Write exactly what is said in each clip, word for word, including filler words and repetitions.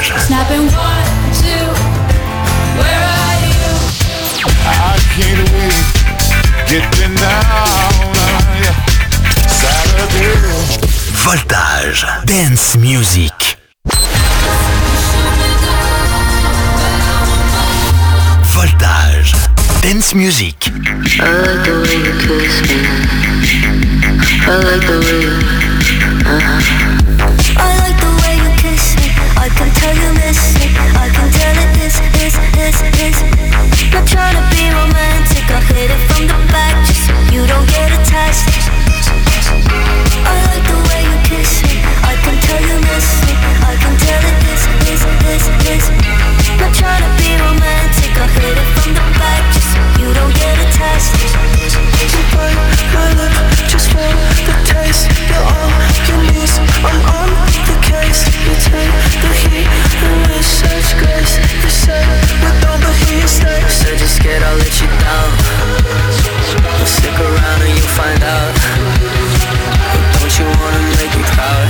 Voltage. Snapping one, two, where are you? I can't wait, getting down, yeah. Saturday. Voltage, dance music. Voltage, dance music. I like the way you kiss me. I like the way you, uh-huh. I like the way you kiss me. I can tell you miss it. I can tell it is, is, is, is. Not trying to be romantic. I'll hit it from the back just so you don't get attached. I like the way you kiss me. I can tell you miss it. I can tell it is, is, is, is. Not trying to be romantic. I'll hit it from the back just so you don't get attached. You bite my lip just for the taste. You're on your knees, I'm on the case. You take the heat and with such grace. You say with all the heat stays. Said you're scared I'll let you down. Well, stick around and you'll find out. But don't you wanna make me proud?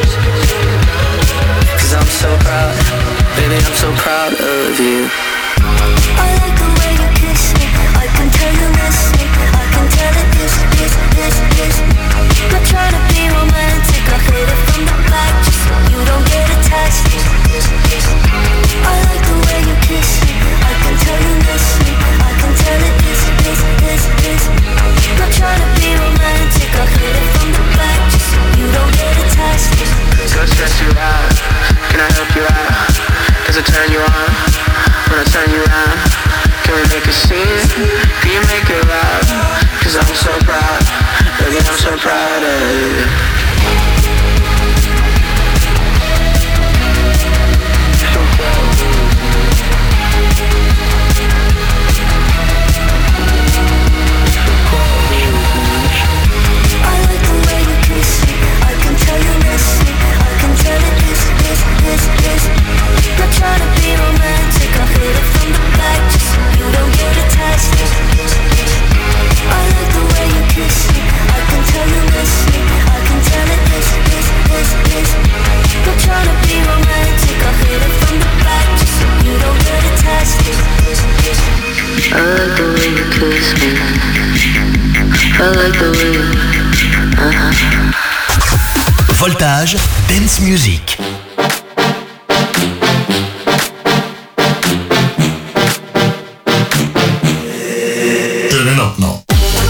Cause I'm so proud. Baby, I'm so proud of you. I like the way you kiss me. I can tell you miss me. I can tell it is, is, is, is. Not trying to be romantic. I'll hit it from the back just so you don't get attached. I like the way you kiss me. I can tell you miss me. I can tell it is, is, is, is. Not trying to be romantic. I'll hit it from the back just so you don't get attached. Go stress you out. Can I help you out? Does it turn you on? When I turn you around, can we make a scene? Can you make it loud? Cause I'm so proud, baby, I'm so proud of you. So proud of you. I like the way you kiss me. I can tell you miss me. I can tell it is, is, is, is. Not trying to be romantic. I'll hit it from the back just so you don't get attached. I like the way you kiss me. I can tell you miss me. I can tell it is, is, is, is. Not trying to be romantic. I'll hit it from the back just so you don't get attached. I like the way you kiss me. I like the way you, uh-huh. Voltage, dance music. Turn it up now.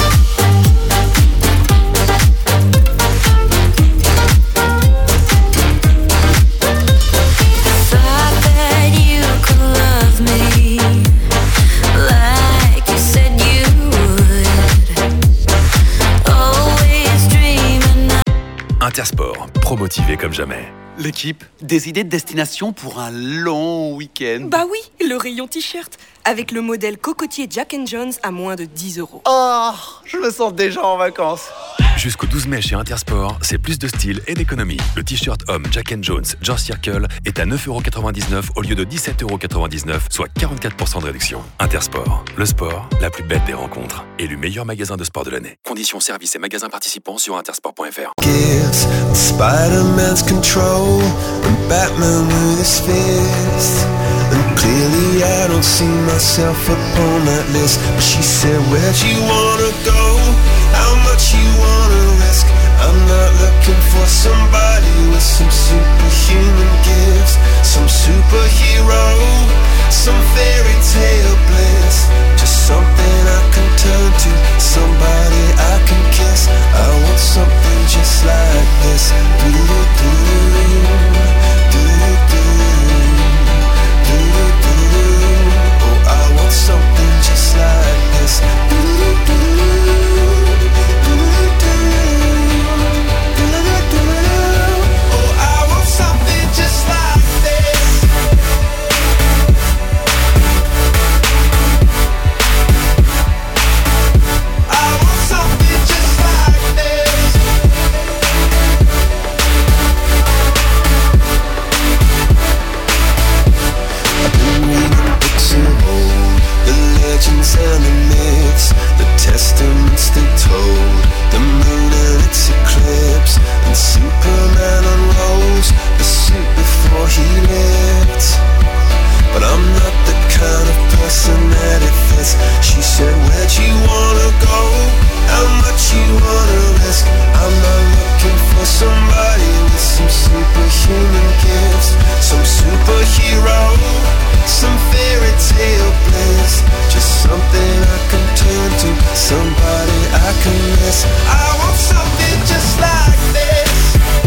Intersport, pro-motivé comme jamais. L'équipe, des idées de destination pour un long week-end. Bah oui, le rayon t-shirt, avec le modèle cocotier Jack and Jones à moins de dix euros. Oh, je me sens déjà en vacances. Jusqu'au douze mai chez Intersport, c'est plus de style et d'économie. Le t-shirt homme Jack and Jones George Circle est à neuf euros quatre-vingt-dix-neuf au lieu de dix-sept euros quatre-vingt-dix-neuf, soit quarante-quatre pour cent de réduction. Intersport, le sport, la plus belle des rencontres. Élu meilleur magasin de sport de l'année. Conditions, services et magasins participants sur intersport point f r. Gives Spider-Man's control and Batman with his fist. And clearly I don't see myself upon that list. But she said, where'd you wanna go? How much you wanna risk? I'm not looking for somebody with some superhuman gifts, some superhero, some fairy tale bliss. Just something I can turn to, somebody I can kiss. I want something just like this. Do-do-do, do-do-do, do-do-do. Oh, I want something just like this. Do-do-do. Oh, I want this. I want something just like this.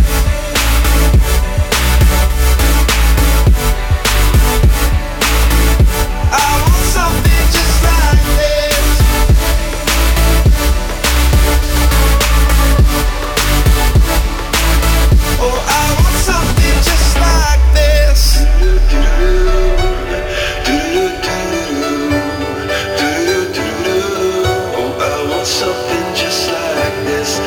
I want something just like this. Oh, I want something just like this. Oh, I want something just like this.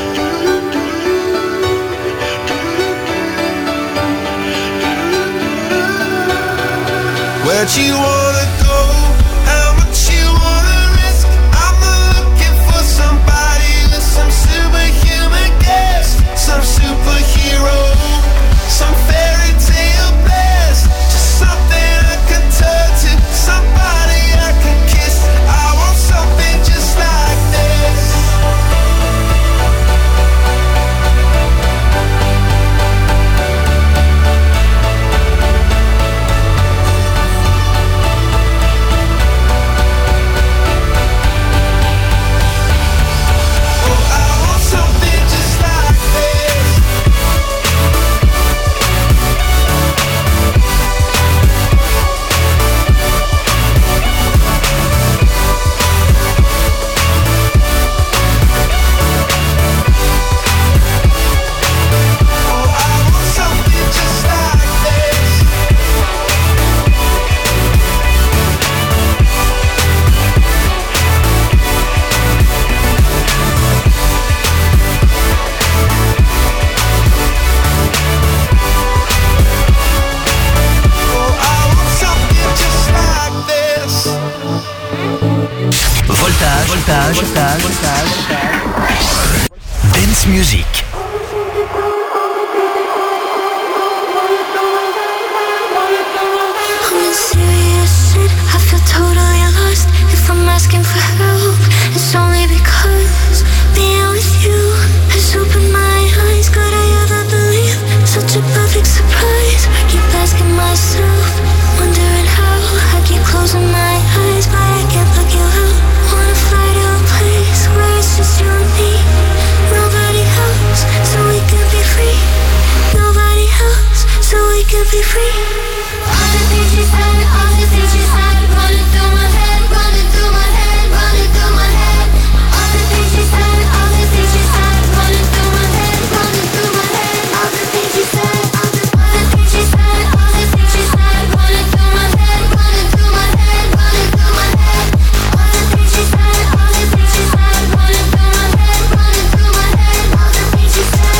Where'd you wanna go? How much you wanna risk? I'm not looking for somebody with some superhuman gifts, some superhero, some fairy tale bliss. Just something I can turn to, somebody I can kiss. I want something just like this. Oh, I want something just like this. Oh, I want something just like this. Oh, I want something just like this. Voltage, voltage, voltage, voltage. Dance music. I'm in serious shit, I feel totally lost. If I'm asking for help, it's only because being with you has opened my eyes. Could I ever believe such a perfect surprise? I keep asking myself, wondering how. I keep closing my eyes, but I can't look you out. Wanna fly to a place where it's just you and me, nobody else, so we can be free. Nobody else, so we can be free. All the things you said, all the things you said, running through my head, running through my head, running through my head. All the things you said, all the things you said, running through my head, running through my head. All the things you said, all the all the things you said, all the things you said, running through my head, running through my head, running through my head. All the things you said, all the things you said, running through my head, running through my head. All the things you said.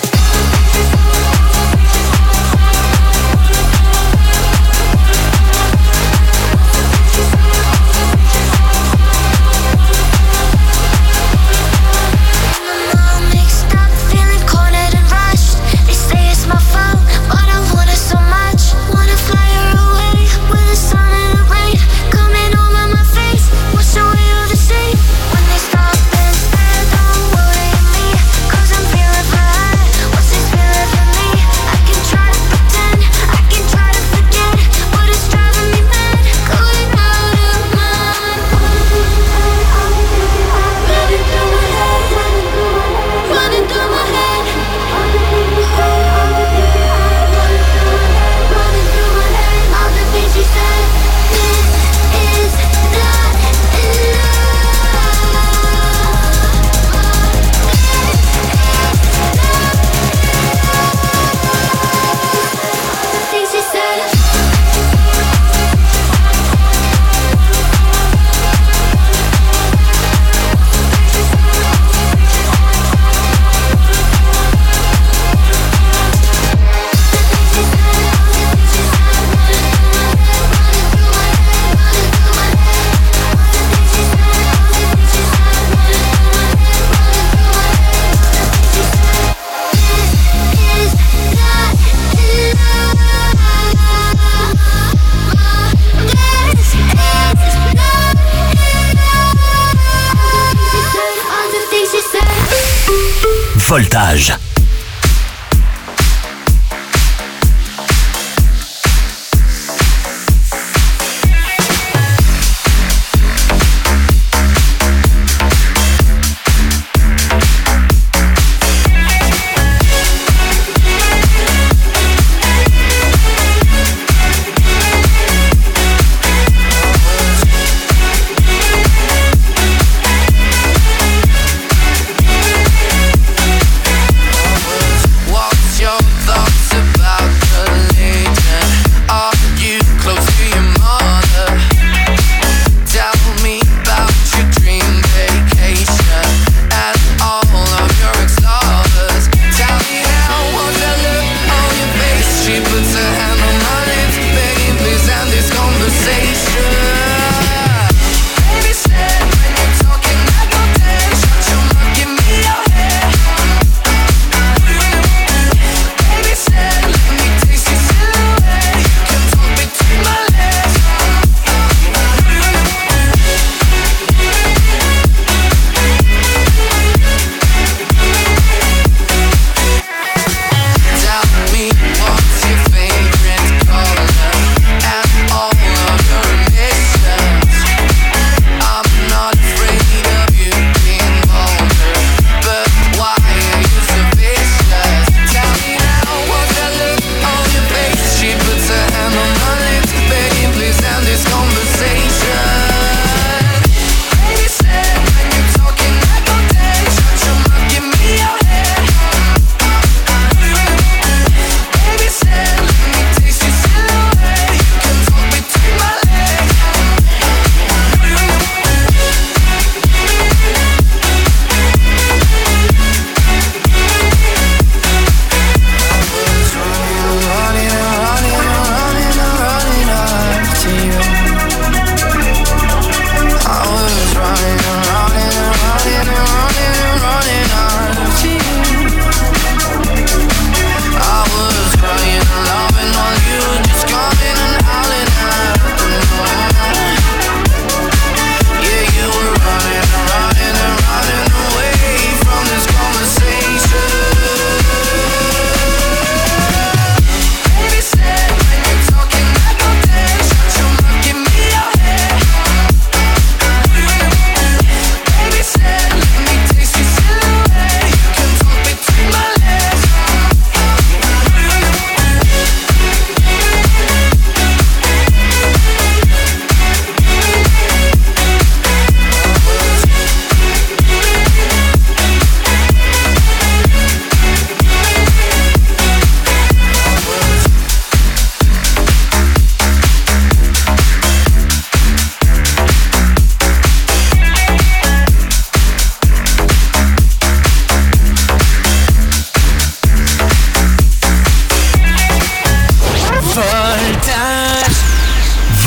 Voltage.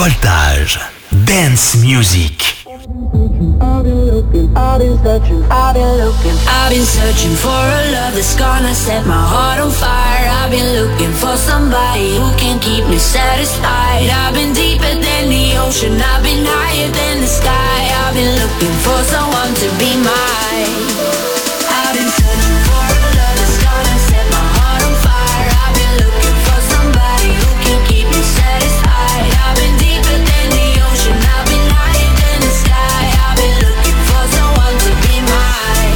Voltage. Dance music. I've been looking, I've been searching, I've been looking. I've been searching for a love that's gonna set my heart on fire. I've been looking for somebody who can keep me satisfied. I've been deeper than the ocean, I've been higher than the sky. I've been looking for someone to be mine. I've been searching for a love that's gonna set my heart on fire. I've been looking for somebody who can keep me satisfied. I've been deeper than the ocean, I've been higher than the sky. I've been looking for someone to be mine.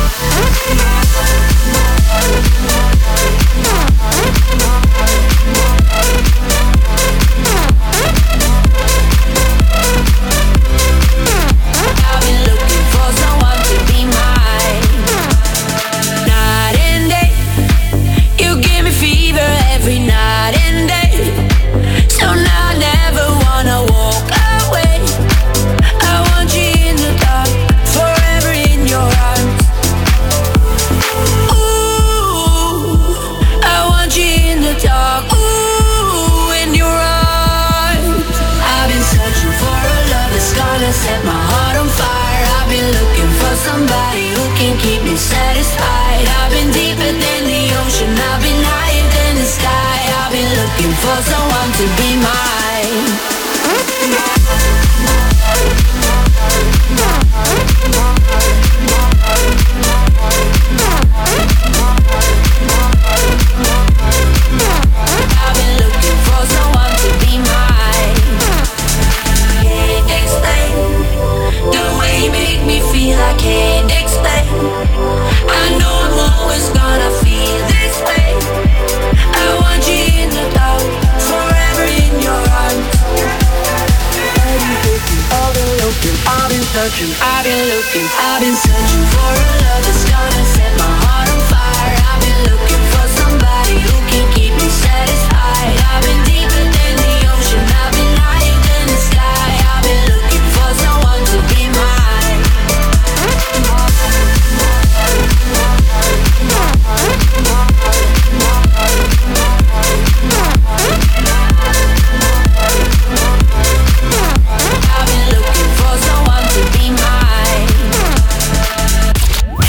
I've been looking for someone to be mine. Night and day, you give me fever every night and day. So now I never wanna walk away. I want you in the dark, forever in your arms. Ooh, I want you in the dark, ooh, in your arms. I've been searching for a love that's gonna set my heart on fire. I've been looking for somebody who can keep me satisfied. I've been deeper than the ocean, I've been higher than the sky. I've been looking for someone to be mine. I've been looking for someone to be mine. Can't explain the way you make me feel. I can't explain. I know I'm always gonna feel this way. I want you in the dark, forever in your arms. I've been looking, I've been looking, I've been searching, I've been looking, I've been searching for a love that's gonna set my heart on fire. I've been looking for somebody who can keep me satisfied. I've been deeper than the ocean, I've been higher than the sky. I've been looking for someone to be mine. I've been looking for someone to be mine.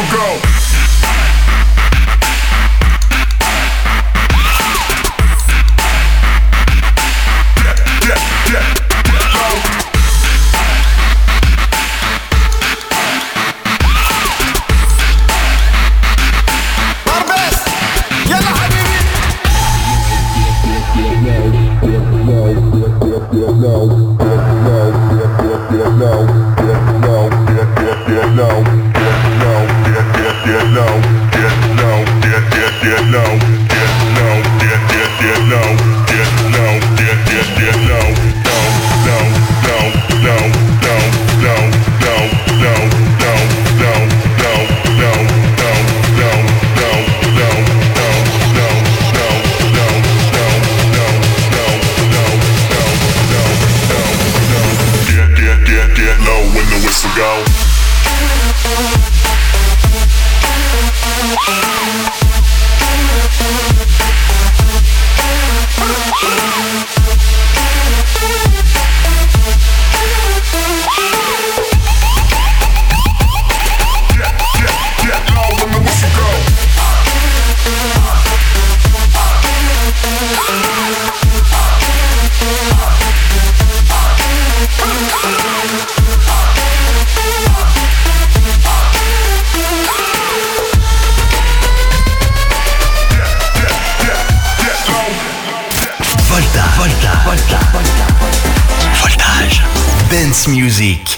whistle go. Dance music.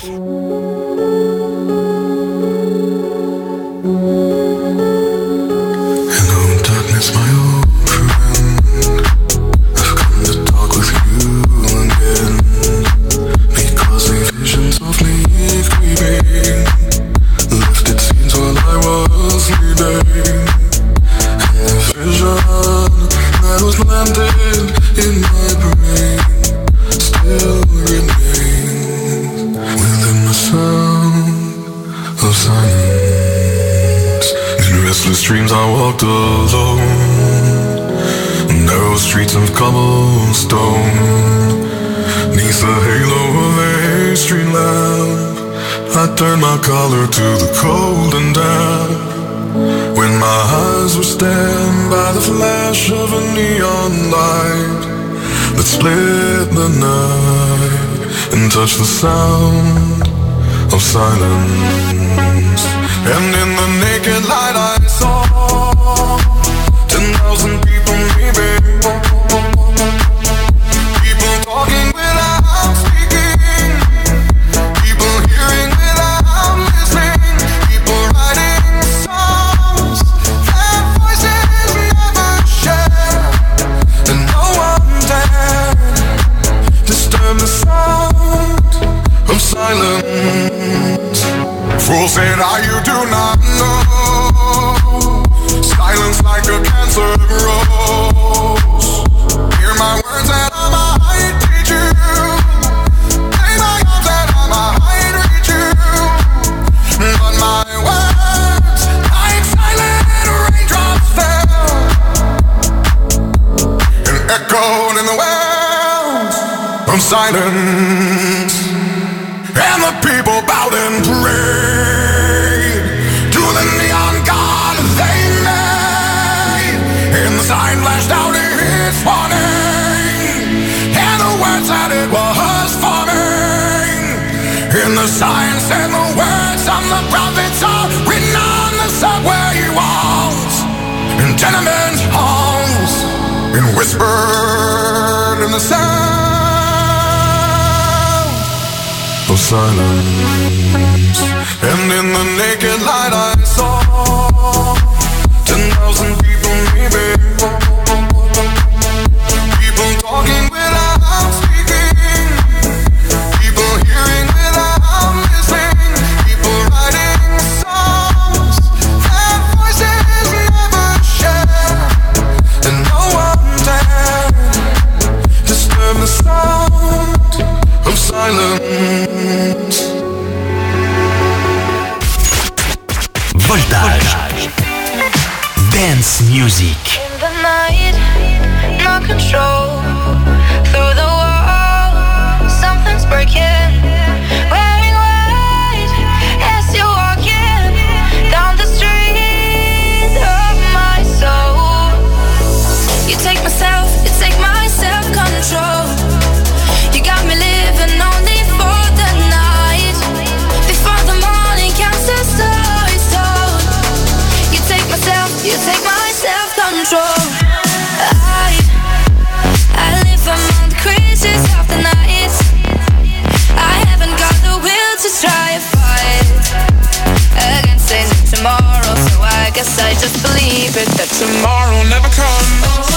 Hello, darkness, my old friend. I've come to talk with you again, because a vision softly creeping left its scenes while I was sleeping, and the vision that was landed in my brain still remains within the sound of silence. In restless dreams I walked alone, narrow streets of cobblestone, neath the halo of a street lamp. I turned my collar to the cold and damp, when my eyes were stabbed by the flash of a neon light that split the night and touched the sound of silence. And in the naked light I saw ten thousand people maybe, people talking without speaking, people hearing without listening, people writing songs that voices never share, and no one dared disturb the sound of silence. Fool said I, you do not know, silence like a cancer grows. Hear my words and I might teach you, lay my arms and I might reach you, but my words like silent raindrops fell and echoed in the wells of silence. And the people bowed and prayed to the neon god they made, and the sign flashed out its warning, and the words that it was forming. And the sign said the words of the prophets are written on the subway walls, in tenement halls, and whispered in the sound of silence. And in the naked light I saw ten thousand people maybe, people talking without speaking, people hearing without listening, people writing songs that voices never share, and no one dared disturb the sound of silence. Voltage. Dance music. In the night, no control. Through the wall, something's breaking. Wearing white as you're walking down the street. just believe it, that tomorrow never comes.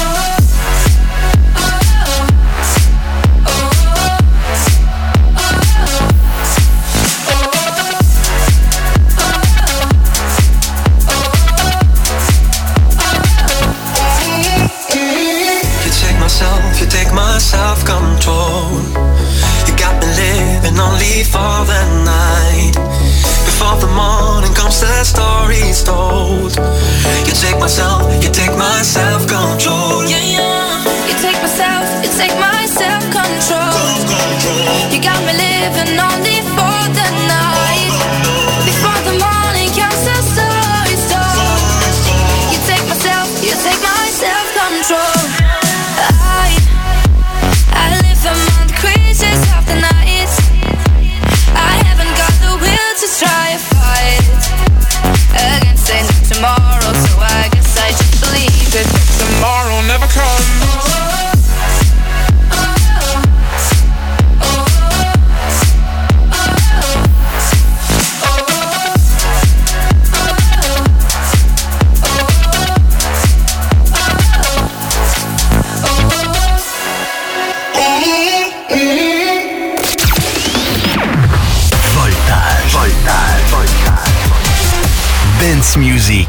You take my self-control. You got me living only for the night. Before the morning comes, the story's told. You take myself, you take my self-control. yeah, yeah. You take myself, you take my self-control. You got me living only for the night. Before the morning comes, the story's told. You take myself, you take my self-control. Try a fight against it tomorrow, so I guess I just believe it. Tomorrow never comes. Dance music.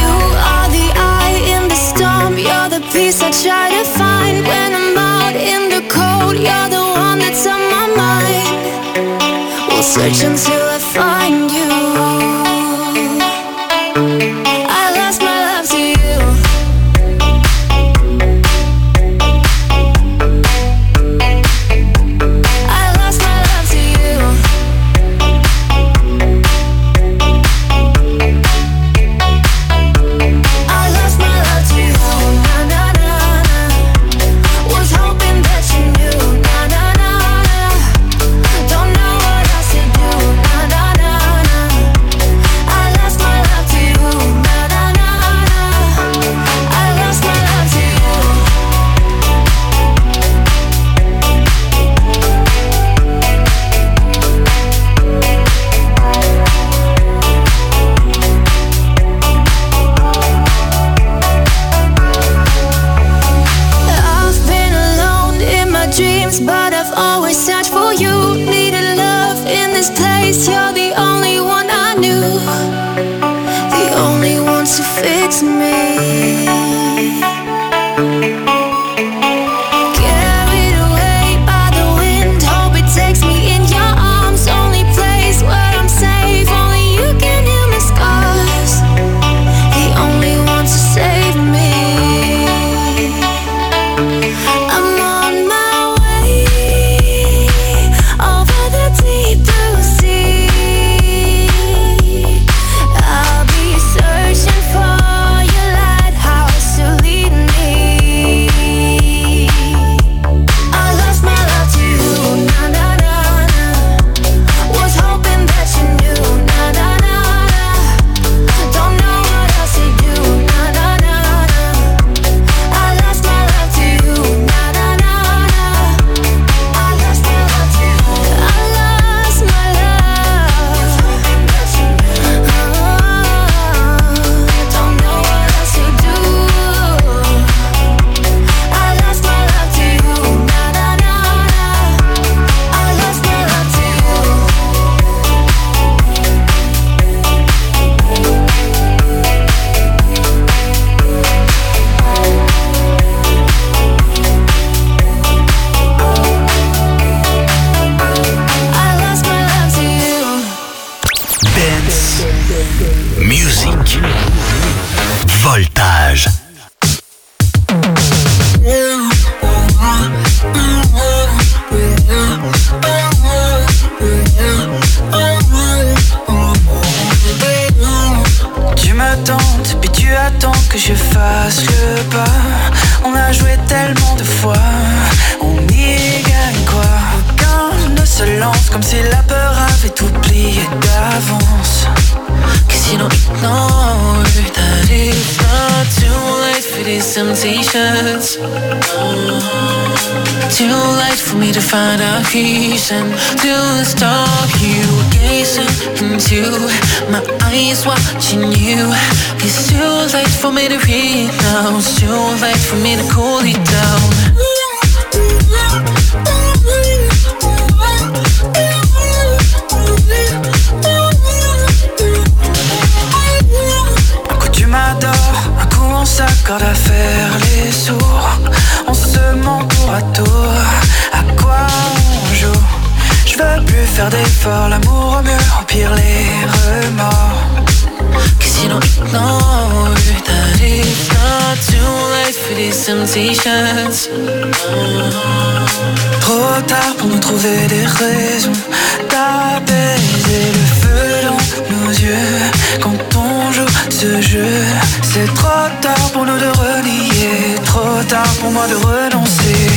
peace I try to find when I'm out in the Search until I find you. I lost my love to you. I lost my love to you. I lost my love to you. Na na na na. Was hoping that you knew. Na na na na. Don't know what else to do. Na na na na. I lost my love to you. Na na na na. I lost my love to you. I've been alone in my dreams, but I've always searched for you. Needed love in this place. You're the only one I knew, the only one to fix me. Carried away by the wind, hope it takes me in your arms. Only place where I'm safe, only you can heal my scars. The only one to save me. I'm on my way over the deep blue sea. I'll be searching for your lighthouse to lead me. I lost my love to you. Na na na na. Was hoping that you knew. Na na na na. Don't know what else to do. Na na na na. I lost my love to you. Na na na na. I lost my love to you. I lost my love. Don't know what else to do. I lost my love to you. Na na na na. I lost my love to you. I lost my love to you. Dance Music Voltage. Tu m'attends, puis tu attends que je fasse le pas. On a joué tellement de fois, on y gagne quoi? Aucun ne se lance comme si la peur avait tout plié d'avance. Que sinon ignore that it's not too late for these temptations. Too late for me to find a reason to stop you gazing into my eyes, watching you. It's too late for me to read now. It's too late for me to cool it down. Un coup tu m'adores, un coup on s'accorde à faire les sourds. On se ment tour à tour, à quoi on joue? Je veux plus faire d'efforts, l'amour au mieux, au pire les remords. Que sinon ignore that it's not too late for these temptations. Trop tard pour nous trouver des raisons d'apaiser le feu dans nos yeux. Quand on joue ce jeu, c'est trop tard pour nous de renier, trop tard pour moi de renoncer.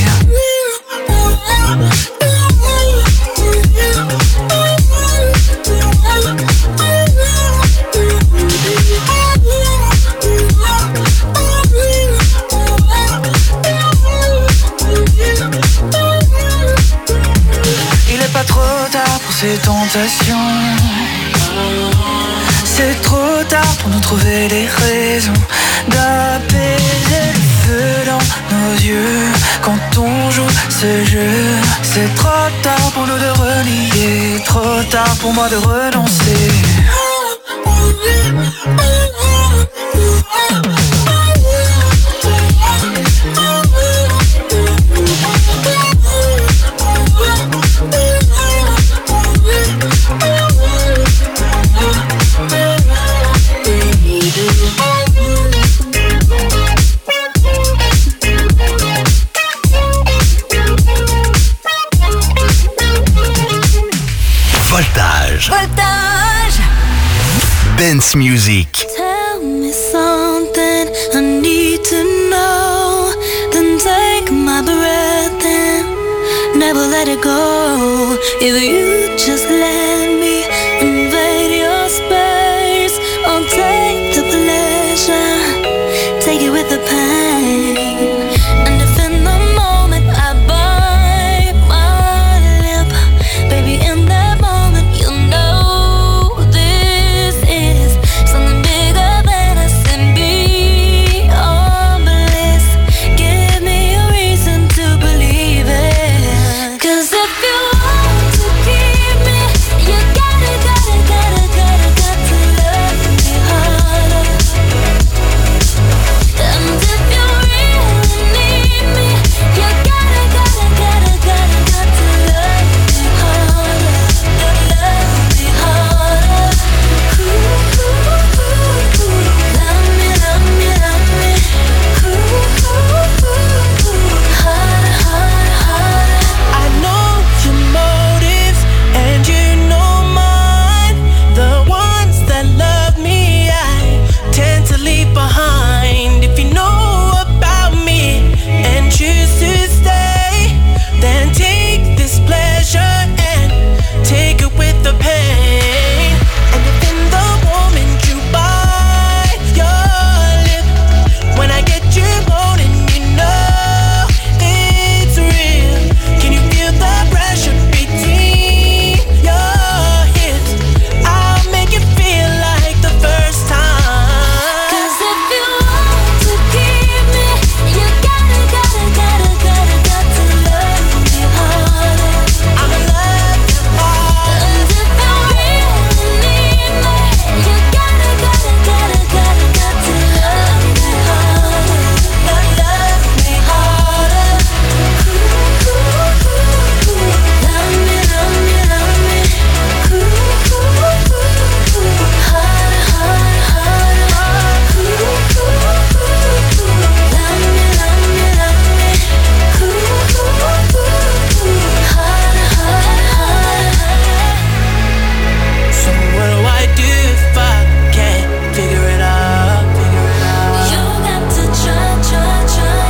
Il est pas trop tard pour ces tentations. C'est trop tard pour nous trouver des raisons d'apaiser le feu dans nos yeux. Quand on joue ce jeu, c'est trop tard pour nous de renier, trop tard pour moi de renoncer. Dance Music. Tell me something I need to know. Then take my breath and never let it go. If you just let me invade your space, I'll take the pleasure, take it with the pain. And if in the moment I bite my lip, baby, in that moment you'll know this is something bigger than us and beyond bliss. Give me a reason to believe it. 'Cause if you want to keep me, you gotta, gotta, gotta, gotta, got to love me harder. And if you really need me, you gotta, gotta, gotta, gotta, got to love me harder. Love me harder. Ooh, ooh, ooh, ooh. Love me, love me, love me. Ooh, ooh, ooh, ooh. Harder, harder, harder. I know your motives and you know mine. The ones that love me, I tend to leave behind. If you know about me and choose to stay, then take this pleasure and take it with the pain. And if in the moment you bite your lip, when I get you moaning, you know it's real. Can you feel the pressure between your hips? I'll make it feel like the first time. 'Cause if you want to keep me, you gotta, gotta, gotta, gotta, got to love me harder. I'ma love you hard. And if you really need me, you gotta, gotta, gotta, gotta, got to love me harder. Love, love me harder. Ooh, ooh, ooh, ooh. Love me, love me, love me. Ooh, ooh, ooh, ooh. Harder, harder, harder. Ooh, ooh, ooh, ooh. Love me, love me, love me. Ooh, ooh, ooh, ooh. Harder, harder, harder. So what do I do if I can't figure it out? Figure it out. You got to try, try, try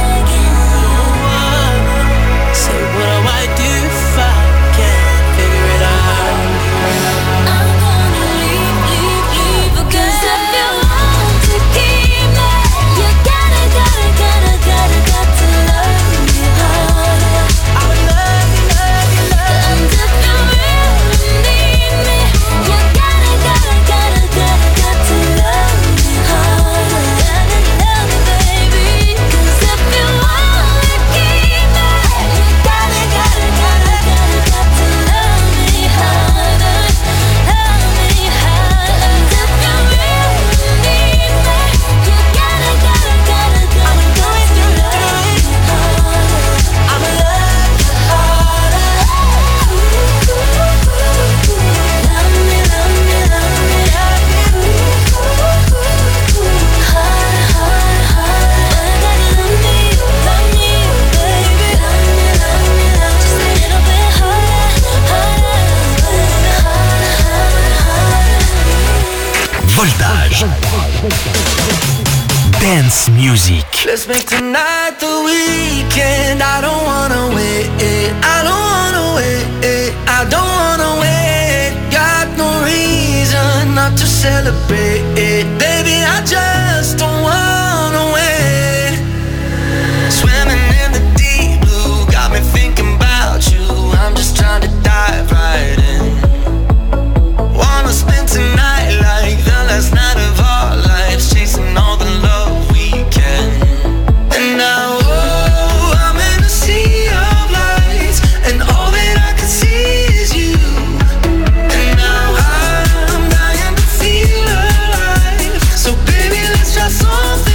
again. Say what do I do if I can't figure it out? I'm gonna leave, leave, leave again. 'Cause if you want to keep me, you gotta, gotta, gotta, gotta, got to love me harder. I would love you, love you, love And if you really need me, you gotta, gotta, gotta, gotta, got to love me harder. Gotta love me, baby. 'Cause if you want to keep me, you gotta, gotta, gotta, gotta, got to love me harder. Love me harder. And if you really need me, you gotta, gotta, gotta, gotta, got to love me harder. I'ma love you harder. Ooh, ooh, ooh, ooh. Love me, love me, love me. Ooh, ooh, ooh, ooh. Harder, harder, harder. I gotta love me, love me, baby. Love me, love me, love me. Just a little bit harder, harder, baby. Harder, harder, harder. Voltage. Dance Music. Let's make tonight the weekend. I don't wanna wait. I don't wanna wait. I don't wanna wait. Got no reason not to celebrate. Baby, I just don't wanna wait. Swimming in the deep blue got me thinking about you. I'm just trying to dive right in. Wanna spend tonight like the last night of our lives, chasing all the love we can. And now, oh, I'm in a sea of lights, and all that I can see is you. And now I'm dying to feel alive. So baby, let's try something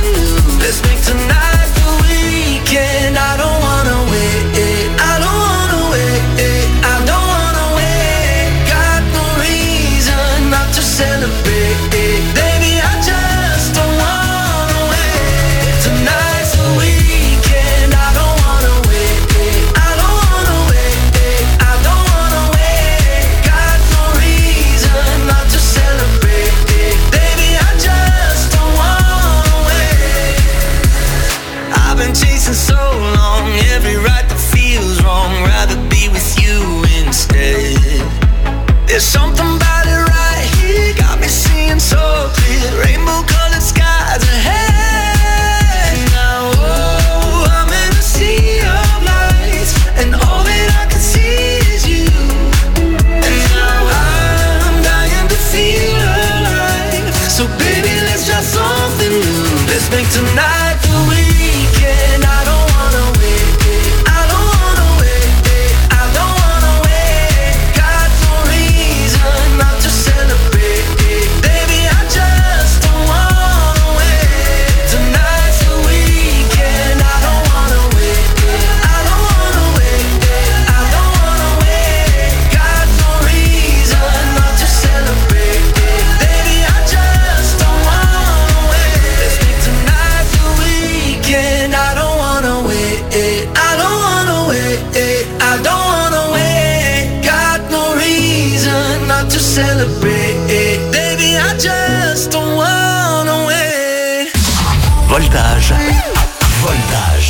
chasing so long, every right that feels wrong, rather be with you instead. There's something about it right here, got me seeing so clear, rainbow colored skies ahead. Now, oh, I'm in a sea of lights, and all that I can see is you. And now I'm dying to feel alive, so baby, let's try something new. Let's make tonight the weekend. I don't wanna wait, I don't wanna wait, I don't wanna wait. Got no reason not to celebrate, baby, I just don't wanna wait. Tonight's the weekend. I don't wanna wait, I don't wanna wait, I don't wanna wait. Got no reason not to celebrate, baby, I just don't wanna wait. Let's make tonight the weekend. I don't wanna wait, I don't wanna wait, I don't wanna wait. Got no reason not to celebrate, baby, I just don't wanna wait. Voltage. Voltage.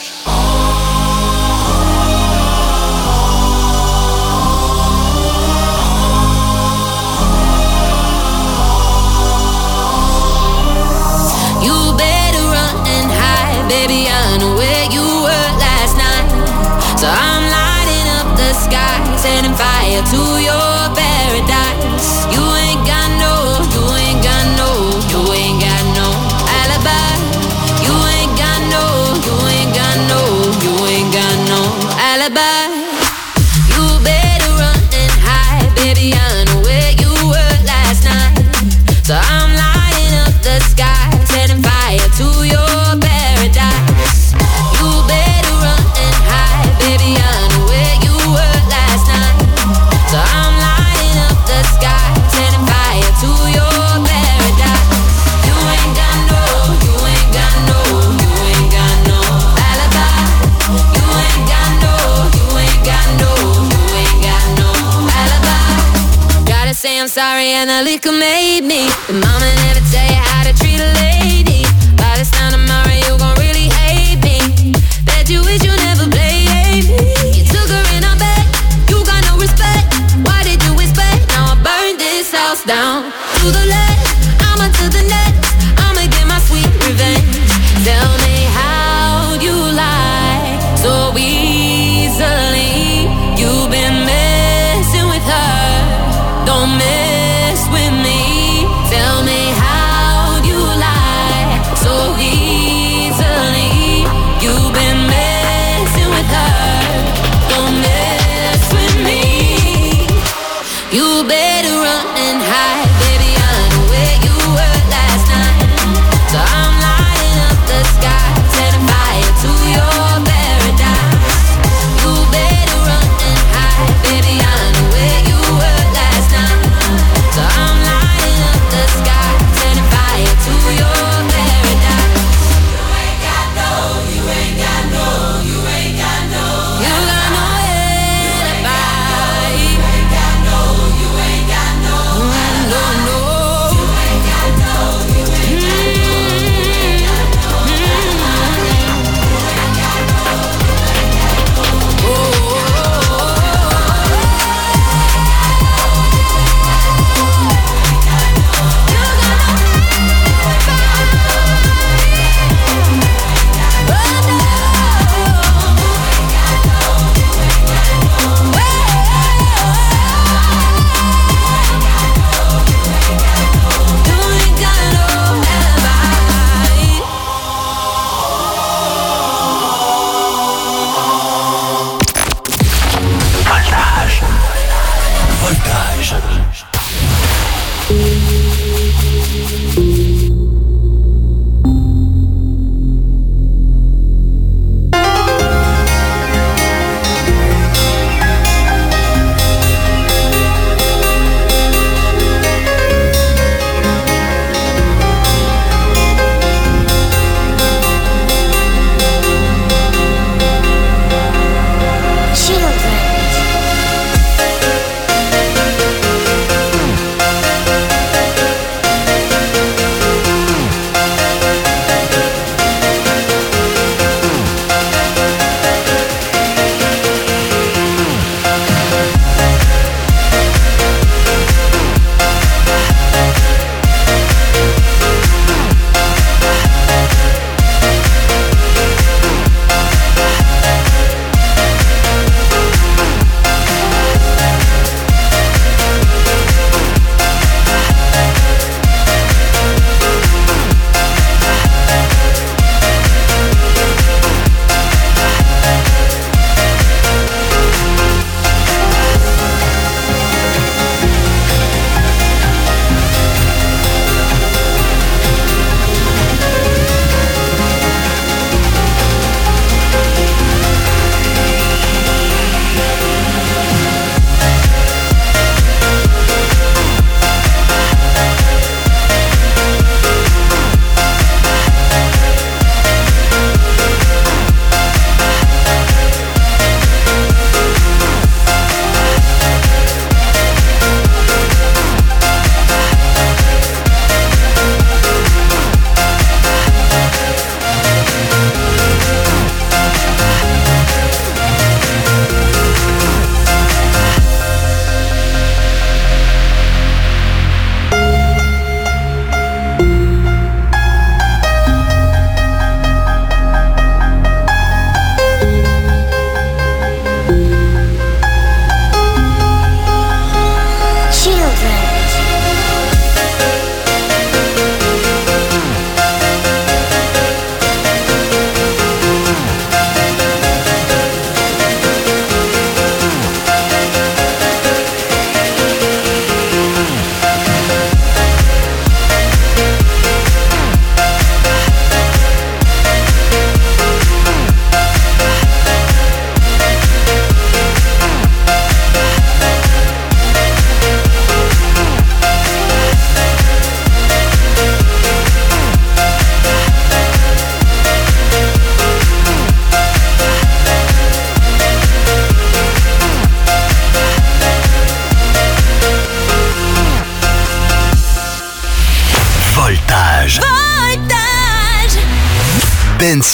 You better run and hide, baby, I know where you were last night. So I'm lighting up the sky, setting fire to your paradise. You ain't got no, you ain't got no, you ain't got no alibi. You ain't got no, you ain't got no, you ain't got no alibi. You better run and hide, baby, I know where you were last night. So I'm lighting up the sky, setting fire to your paradise. You better run and hide, baby, I know where you were last night. So I'm lighting up the sky, setting fire to your paradise. You ain't got no, you ain't got no, you ain't got no alibi. You ain't got no, you ain't got no, you ain't got no alibi. Gotta say I'm sorry and the liquor made me. The mama never tell you how to treat a lady. By this time tomorrow you gon' really hate me. Bet you wish you never played me. You took her in her bed, you got no respect. Why did you expect? Now I burned this house down. To the left, I'ma to the next. I'ma get my sweet revenge. Tell me how you lie so easily. You've been messing with her, don't mess with me. Tell me how you lie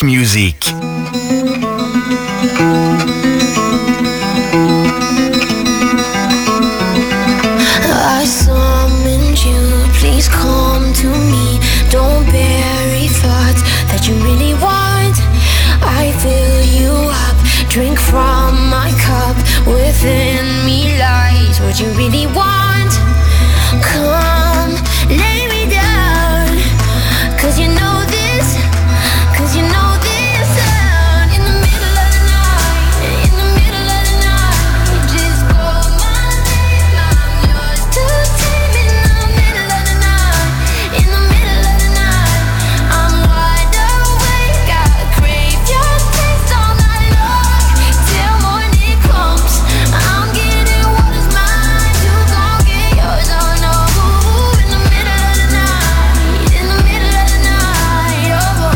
Dance Music. I summoned you, please come to me. Don't bury thoughts that you really want. I fill you up, drink from my cup. Within me lies what you really want. Come, lay me down, cause you know this, cause you know this sound. In the middle of the night, in the middle of the night, just call my name, I'm yours to tame. In the middle of the night, in the middle of the night, I'm wide awake, I crave your taste all night long, till morning comes. I'm getting what is mine, you gon' get yours, oh no. In the middle of the night, in the middle of the night, oh.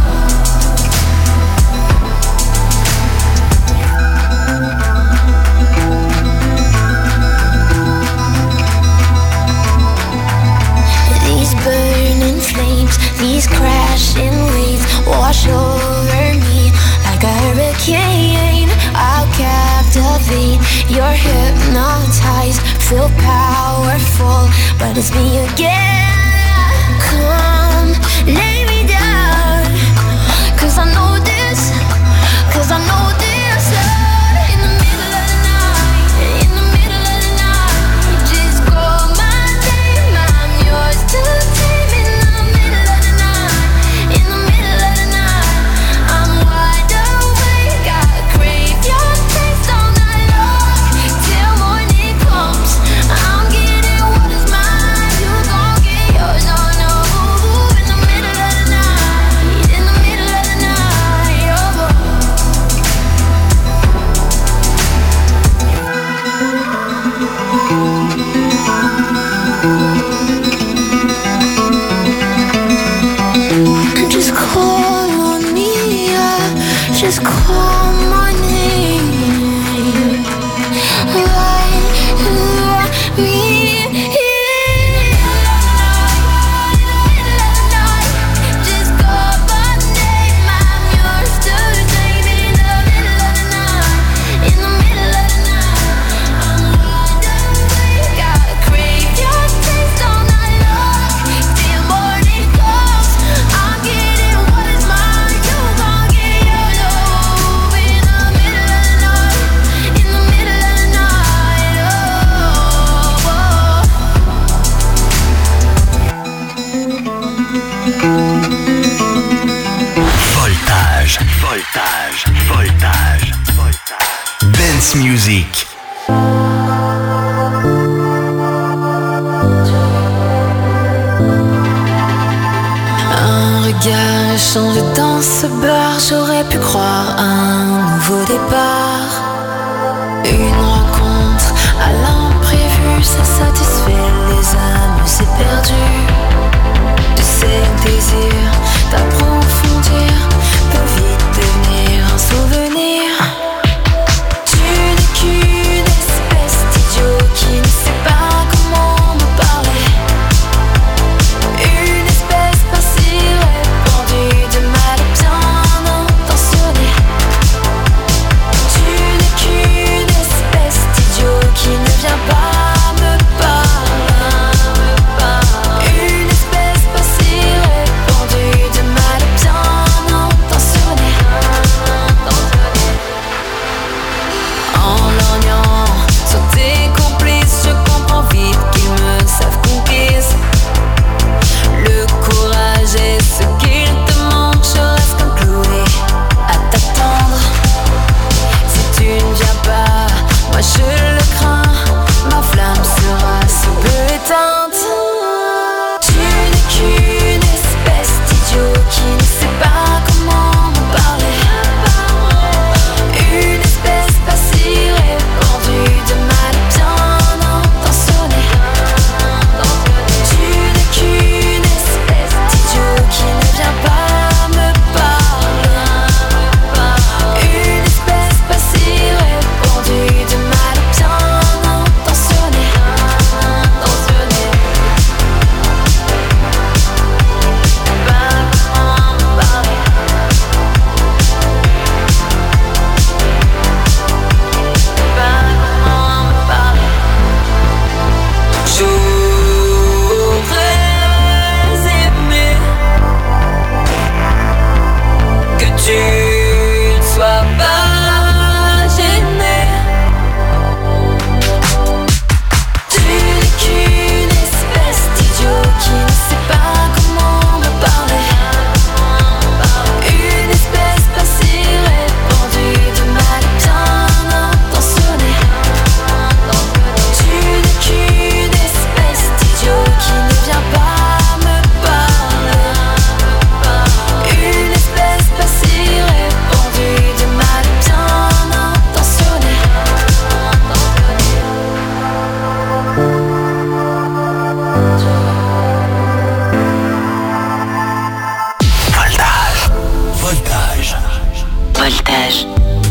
These burning flames, these crashing waves wash over me like a hurricane. I'll captivate, you're hypnotized, feel powerful, but it's me again. Come, lay me down, cause I know this, cause I know this. In the middle of the night, in the middle of the night, just call my name, I'm yours to tame. In the middle of the night, in the middle of the night, I'm wide awake, I crave your taste all night long, till morning comes. I'm getting what is mine, you gon' get yours, oh no. In the middle of the night, in the middle of the night, oh. Just call on me, yeah. Just call my name. Right, right, me. Just call my name, I'm yours to tame. In the middle of the night, in the middle of the night, I'm wide awake, I crave your taste all night long, till morning comes. I'm getting what is mine, you gon' get yours, oh. In the middle of the night, in the middle of the night, oh, oh. Voltage, voltage, voltage, voltage. Dance Music. Un regard échangé dans ce bar, j'aurais pu croire à un nouveau départ. Une rencontre à l'imprévu, ça satisfait les âmes, c'est perdu. De ces désirs d'approfondir peut vite devenir un souvenir. Tu n'es qu'une espèce d'idiot qui ne sait pas comment me parler. Une espèce pas si répandue de mal et bien intentionnée. Tu n'es qu'une espèce d'idiot qui ne vient pas me parler. Une espèce pas si répandue Voltage.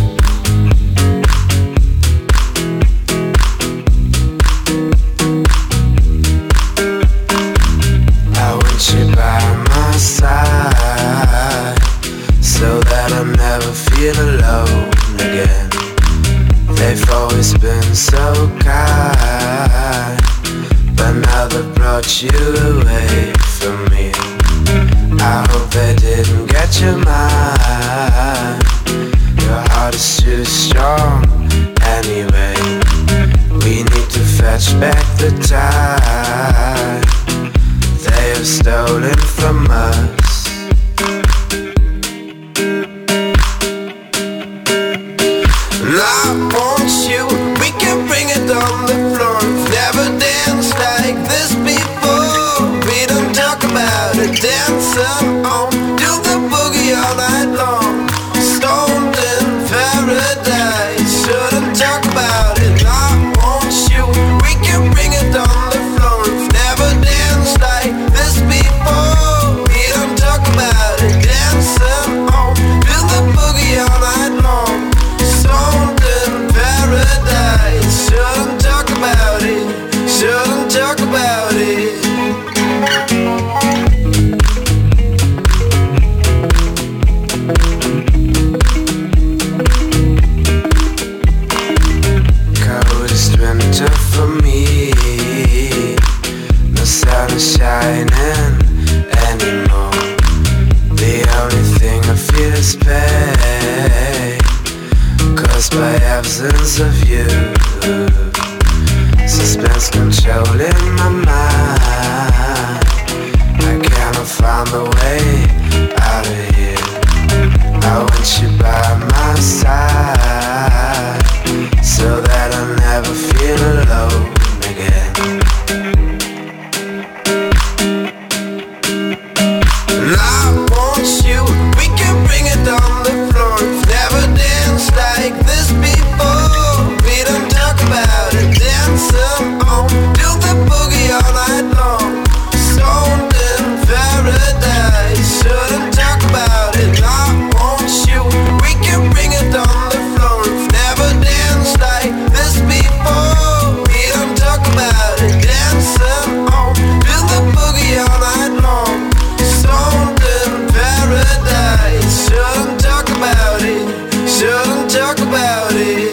I want you by my side, so that I never feel alone again. They've always been so kind, but now they've brought you away from me. I hope they didn't get your mind. Your heart is too strong anyway. We need to fetch back the time they have stolen from us. And I want you, we can bring it on the floor. Never danced like this before. We don't talk about it, dancing on, do the boogie all night long. Stoned in paradise, shouldn't talk about it. I want you, we can bring it on the floor. Never danced like this before. We don't talk about it, dancing on, do the boogie all night long. Stoned in paradise, shouldn't talk about it, shouldn't talk about it. Coldest winter for me, no sun is shining anymore. The only thing I feel is pain, caused by absence of you. Suspense controlling my mind. I cannot find the way out of here. I want you by my side, so that I never feel alone again. And I want you, we can bring it on the floor. Never danced like this before. We don't talk about it, dancing on, do the boogie all night long. Stoned in paradise, shouldn't talk about it. I want you, we can bring it on the floor. Never danced like this before. We don't talk about it, dancing on, do the boogie all night long. Stoned in paradise, shouldn't talk about it, shouldn't talk about it.